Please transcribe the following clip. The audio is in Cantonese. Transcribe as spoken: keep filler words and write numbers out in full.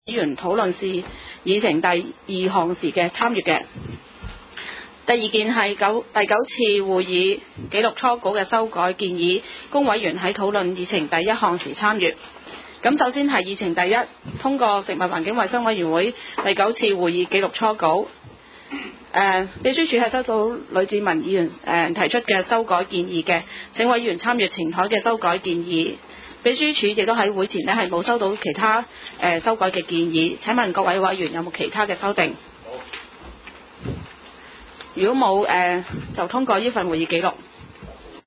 議員討論是議程第二項時嘅參與嘅。第二件係九第九次會議記錄初稿嘅修改建議，公委員喺討論議程第一項時參與。咁首先係議程第一，通過食物環境衞生委員會第九次會議記錄初稿。誒，秘書處係收到呂志文議員誒提出嘅修改建議嘅，請委員參閱呈台嘅修改建議。秘書處亦都喺會前呢係冇收到其他誒、呃、修改嘅建議。請問各位委員有冇其他嘅修訂？如果冇誒、呃，就通過呢份會議記錄。